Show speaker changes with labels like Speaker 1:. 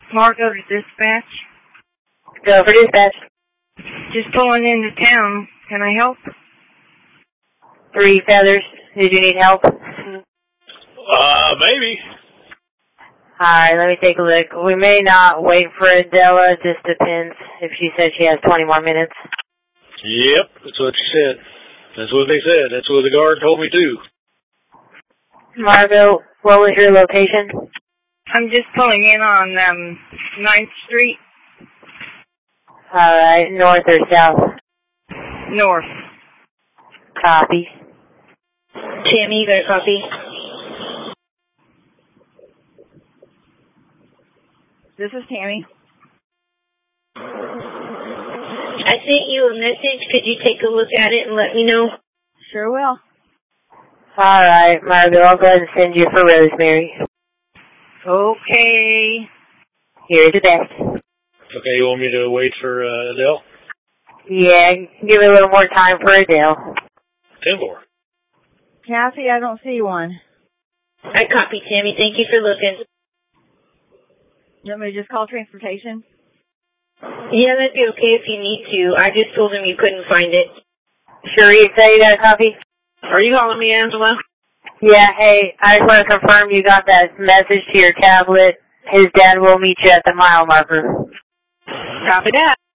Speaker 1: Margo to dispatch.
Speaker 2: Go for dispatch.
Speaker 1: Just pulling into town. Can I help?
Speaker 2: 3 Feathers. Did you need help?
Speaker 3: Maybe.
Speaker 2: Alright, let me take a look. We may not wait for Adela. It just depends if she says she has 20 more minutes.
Speaker 3: Yep, that's what she said. That's what they said. That's what the guard told me too.
Speaker 2: Margo, what was your location?
Speaker 1: I'm just pulling in on 9th Street.
Speaker 2: Alright, north or south?
Speaker 1: North.
Speaker 2: Copy.
Speaker 4: Tammy, you got a copy?
Speaker 5: This is Tammy.
Speaker 4: I sent you a message. Could you take a look at it and let me know?
Speaker 5: Sure will.
Speaker 2: Alright, Margo, I'll go ahead and send you for Rosemary.
Speaker 1: Okay.
Speaker 2: Here's the desk.
Speaker 3: Okay, you want me to wait for Adele?
Speaker 2: Yeah, give it a little more time for Adele.
Speaker 3: 10-4.
Speaker 5: Kathy, I don't see one.
Speaker 4: I copied, Tammy. Thank you for looking.
Speaker 5: You want me to just call transportation?
Speaker 4: Yeah, that'd be okay if you need to. I just told him you couldn't find it.
Speaker 2: Sure, you say you got a copy?
Speaker 4: Are you calling me, Angela?
Speaker 2: Yeah, hey, I just want to confirm you got that message to your tablet. His dad will meet you at the mile marker.
Speaker 4: Copy that.